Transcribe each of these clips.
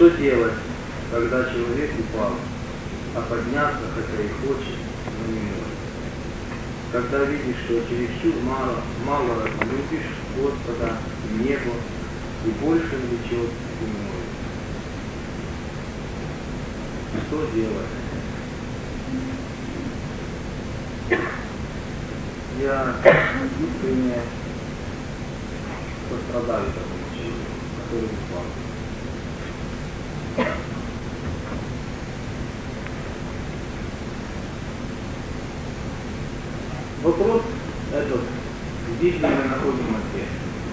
Что делать, когда человек упал, а подняться хотя и хочет, но не может? Когда видишь, что чересчур мало любишь Господа и небо, и больше влечет земное. Что делать? Я искренне пострадаю такому человеку, который упал. Вопрос этот в Библии мы находим ответ.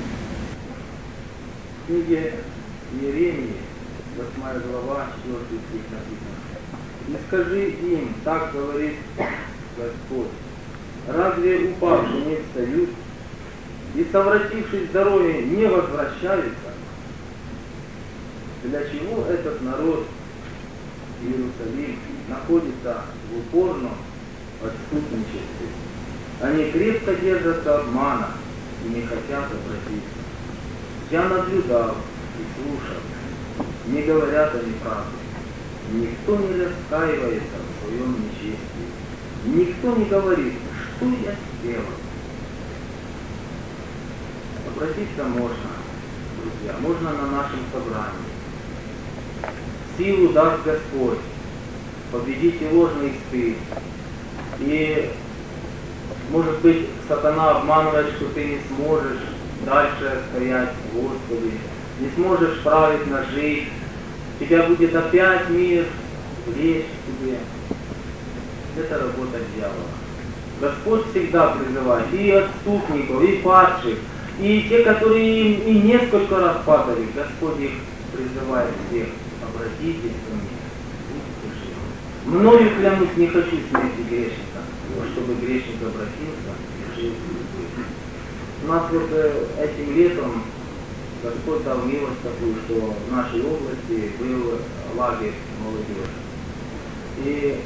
В книге Иеремии, 8 глава, 4 стих написано: «И скажи им, так говорит Господь, разве упавшие не встают, и совратившись с дороги не возвращаются? Для чего этот народ Иерусалим находится в упорном отступничестве? Они крепко держатся обмана и не хотят обратиться. Я наблюдал и слушал, не говорят они правды. Никто не раскаивается в своем нечестии. Никто не говорит, что я сделал». Обратиться можно, друзья, можно на нашем собрании. Силу даст Господь, победите ложный стыд. И, может быть, сатана обманывает, что ты не сможешь дальше стоять в Господе, не сможешь праведно жить, тебя будет опять мир влечь к тебе. Это работа дьявола. Господь всегда призывает и отступников, и падших, и те, которые и несколько раз падали. Господь их призывает всех: обратитесь ко мне, будьте живы. Мною клянусь, не хочу смерти грешника, но чтобы грешник обратился и жил в любви. У нас вот этим летом Господь дал милость такую, что в нашей области был лагерь молодежи. И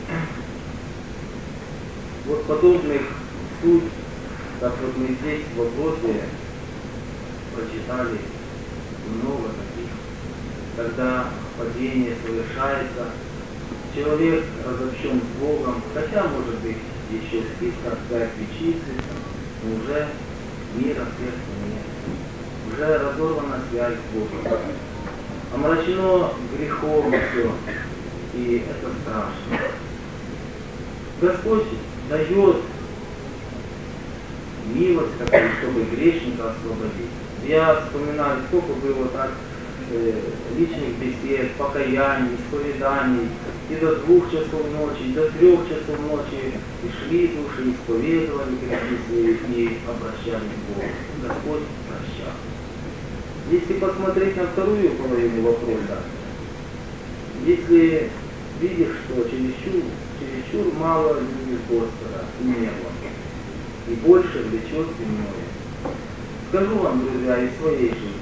вот подобных суть, как вот мы здесь в вопросе прочитали, много таких. Когда падение совершается, человек разобщен с Богом, хотя, может быть, еще в списках церкви числится, но уже мира в сердце нет. Уже разорвана связь с Богом. Омрачено грехом все. И это страшно. Господь дает милость такую, чтобы грешника освободить. Я вспоминаю, сколько было так личных бесед, покаяний, исповеданий, и до 2 часов ночи, и до 3 часов ночи, и шли души, исповедовали грехи свои и обращались к Богу. Господь прощал. Если посмотреть на вторую половину вопроса, если видишь, что чересчур мало любишь Господа и небо, и больше влечет земное. Скажу вам, друзья, из своей жизни.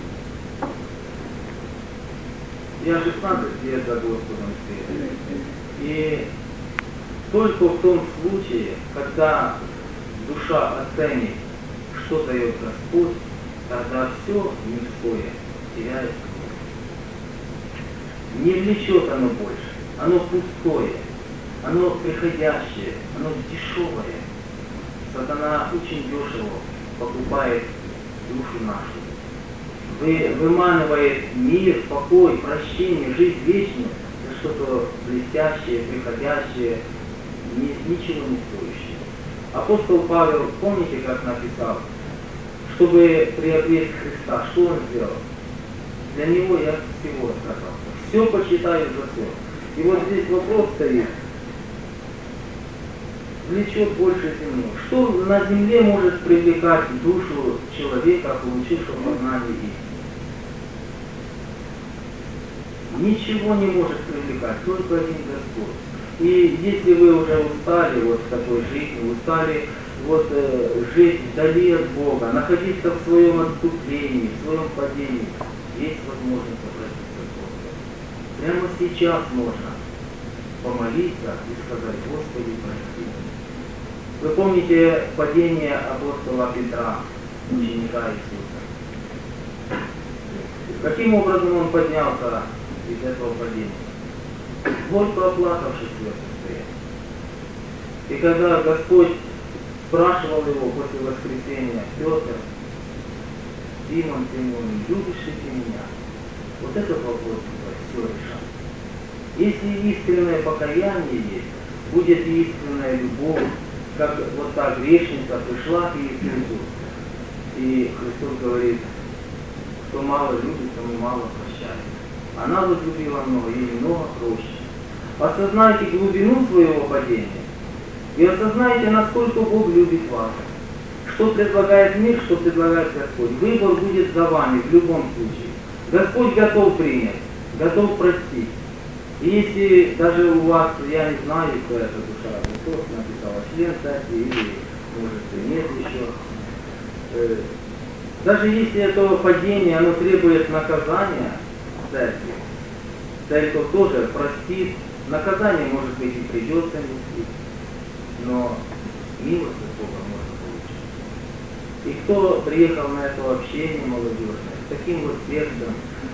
Я 16 лет за Господом следую. И только в том случае, когда душа оценит, что дает Господь, тогда все мирское теряет смысл. Не влечет оно больше, оно пустое, оно приходящее, оно дешевое. Сатана очень дешево покупает душу нашу. Выманивает мир, покой, прощение, жизнь вечную за что-то блестящее, приходящее, ничего не стоящее. Апостол Павел, помните, как написал, чтобы приобрести Христа, что он сделал? Для него я всего отказался. Все почитаю за все. И вот здесь вопрос стоит. Влечет больше земного. Что на земле может привлекать душу человека, получившего познание истины? Ничего не может привлекать, только один Господь. И если вы уже устали вот в такой жизни, устали вот жить вдали от Бога, находиться в своем отступлении, в своем падении, есть возможность обратиться к Богу. Прямо сейчас можно помолиться и сказать: Господи, прости. Вы помните падение апостола Петра, ученика Иисуса? Каким образом он поднялся из этого падения. Горько оплакавший свое состояние. И когда Господь спрашивал его после воскресения: Петр, Симон, Симон, любишь ли ты меня? Вот этот вопрос все решал. Если искреннее покаяние есть, будет и искренняя любовь, как вот та грешница пришла к Иисусу, и Христос говорит: кто мало любит, тому мало прощает. Она возлюбила много, ей много прощения. Осознайте глубину своего падения и осознайте, насколько Бог любит вас. Что предлагает мир, что предлагает Господь. Выбор будет за вами в любом случае. Господь готов принять, готов простить. И если даже у вас, я не знаю, кто эта душа, Христос написала, член церкви или, может, и нет еще. Даже если это падение, оно требует наказания церкви, церковь тоже простит. Наказание, может быть, и придется нести, но милость от Бога можно получить. И кто приехал на это общение молодежное, с таким вот сердцем,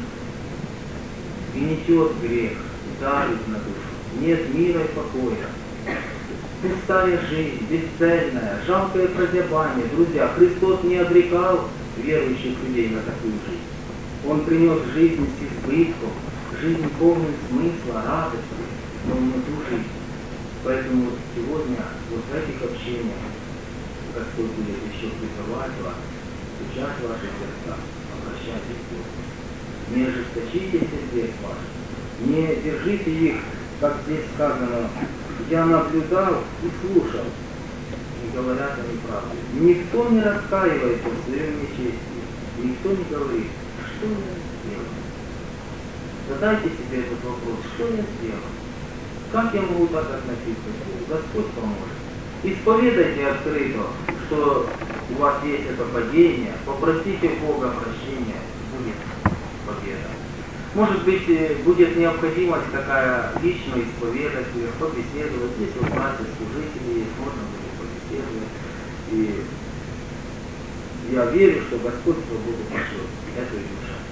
гнетет грех, давит на душу, нет мира и покоя, пустая жизнь, бесцельная, жалкое прозябание. Друзья, Христос не обрекал верующих людей на такую жизнь. Он принес жизнь с избытком, жизнь полную смысла, радости, но не ту жизнь. Поэтому сегодня вот в этих общениях Господь будет еще призывать вас, стучать в ваши сердца, обращайтесь к Богу. Не ожесточите сердец ваших, не держите их, как здесь сказано, я наблюдал и слушал, и говорят они правду. Никто не раскаивается в своем нечестии, никто не говорит, что я сделал. Задайте себе этот вопрос, что я сделал? Как я могу так относиться к Богу? Господь поможет. Исповедайте открыто, что у вас есть это падение, попросите Бога прощения, будет победа. Может быть, будет необходимость такая лично исповедать, побеседовать. Если у братья служители есть, можно будет побеседовать. И я верю, что Господь свободу пошлет этой душе.